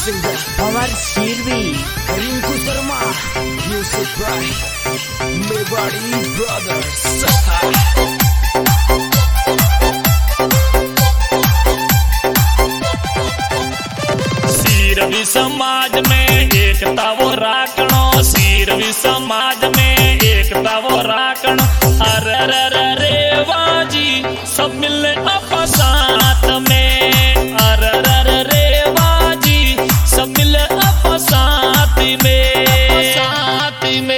Singer Pawan Sirvi, Rinku Sharma, music by Mewari brothers. Sirvi समाज में एकता वो राखणो, सिरवी समाज में एकता वो राखणो। अरे रे रे रे वाजी सब मिले आप साथ में, अरे रे रे रे वाजी सब मिले आप साथ में, साथ में।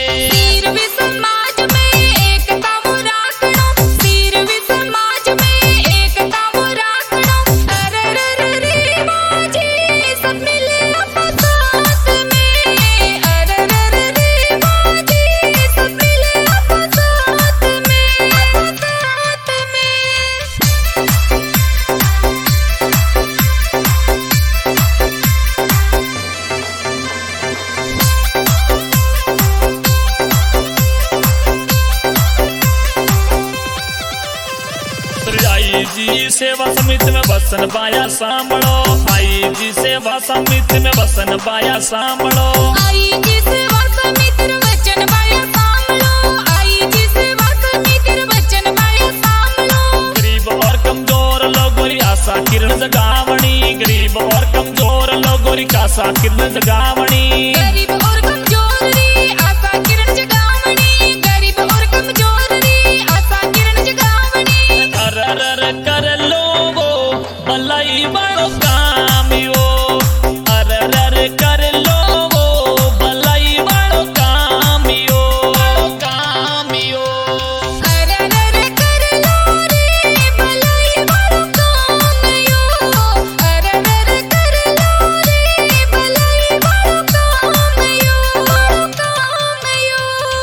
आई जी सेवा समिति में वसन बाया सांभळो, आई जी सेवा समिति में वसन बाया सांभळो, आई जी सेवा समिति में वचन बाया सांभळो, आई जी सेवा समिति में वचन बाया सांभळो। गरीब और कमजोर लोगों की आशा किरण जगावणी, गरीब और कमजोर लोगों की आशा किरण जगावणी, गरीब और कमजोर री आशा किरण जगावणी, गरीब और कमजोर री आशा किरण जगावणी। अरे कर लो वो भलाई बड़ो कामियो, अरे कर लो वो भलाई बड़ो कामियो, कामियो। अरे कर लो रे भलाई बड़ो कामियो, अरे कर लो रे भलाई बड़ो कामियो, कामियो।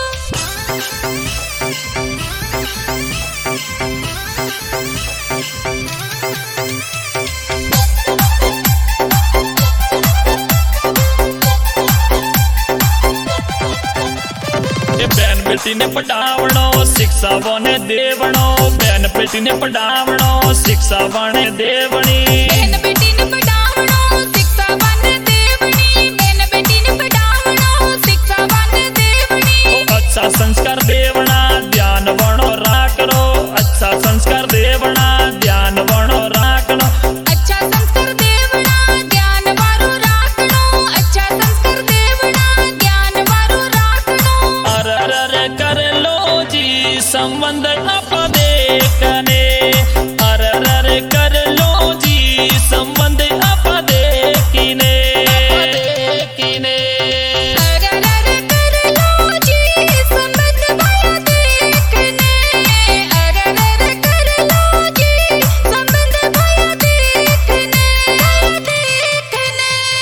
बहन बेटी ने पढ़ावणो, शिक्षा वने देवणो, बहन बेटी ने पढ़ावणो, शिक्षा वने देवणी, बहन बेटी ने पढ़ावणो, शिक्षा वने देवणी, बहन बेटी ने पढ़ावणो, शिक्षा वने देवणी। अच्छा संस्कार देवणा ध्यान वणो राखणो, अच्छा संस्कार देवणा ध्यान वणो राखणो, अच्छा संस्कार देवणा ध्यान वारो राखणो, अच्छा संस्कार देवणा ध्यान वारो राखणो। अरे कर लो जी संबंध आप देखने, अरे कर लो जी संबंध आप देखने, देखने। अरे कर लो जी संबंध वाया देखने, अरे कर लो जी संबंध वाया देखने, देखने।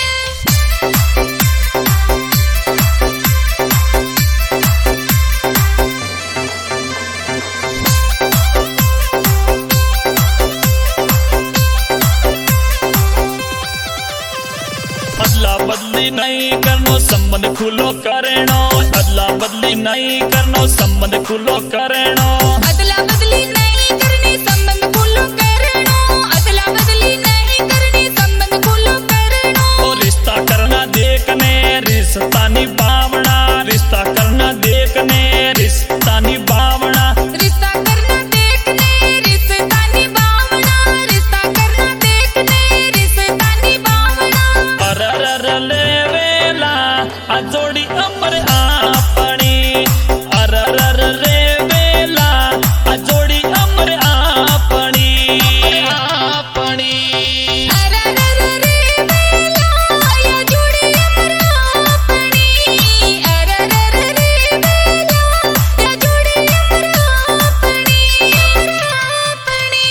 अदला बदली नहीं करनो संबंध खुलो करेणो, अदला बदली नहीं करनो संबंध खुलो करेणो, अदला बदली नहीं करनी संबंध खुलो करेणो, अदला बदली नहीं करनी संबंध खुलो करेणो। ओ रिश्ता करना देखने रिश्ता निभावना, रिश्ता करना देखने रिश्ता निभावना, रिश्ता करना देखने रिश्ता निभावना, रिश्ता करना देखने रिश्ता निभावना। अरे ले वेला आ जोड़ी अमर आपणी, अरे ले वेला आ जोड़ी अमर आपणी, आपणी। अरे रे बेला या जोड़ी अमर आपणी, अरे रे बेला या जोड़ी अमर आपणी, आपणी।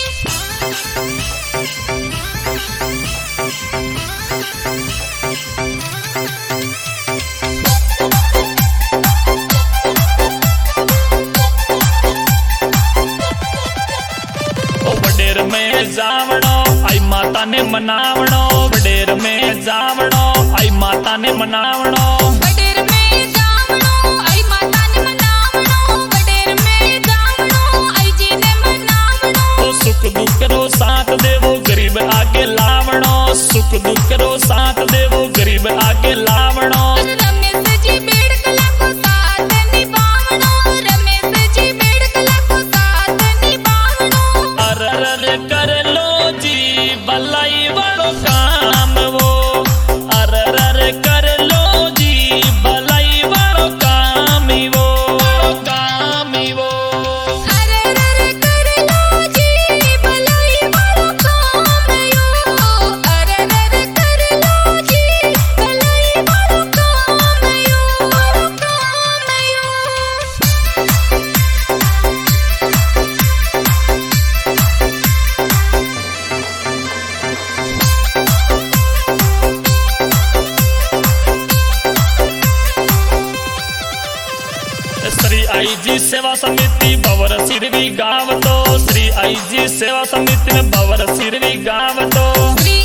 वडेर में जावणो आई माता ने मनावणो, वडेर में जावणो आई माता ने मनावणो, वडेर में जावणो आई माता ने मनावणो, वडेर में जावणो आई जी ने मनावणो। सुख दुख रो साथ देवो गरीब आगे लावणो, सुख दुख रो साथ देवो गरीब आगे लावणो। रमेश जी बेड़कला को साथ निभावणो, रमेश जी बेड़कला को साथ निभावणो। अरे कर लो जी भलाई वालो काम वो, अरे कर लो जी भलाई वालो काम ही वो, काम ही वो। अरे कर लो जी भलाई वालो काम यो, अरे कर लो जी भलाई वालो काम यो, काम यो। श्री आई जी सेवा समिति बवर सिरवी गाँव तो, श्री आई जी सेवा समिति में बवर सिरवी गाँव तो।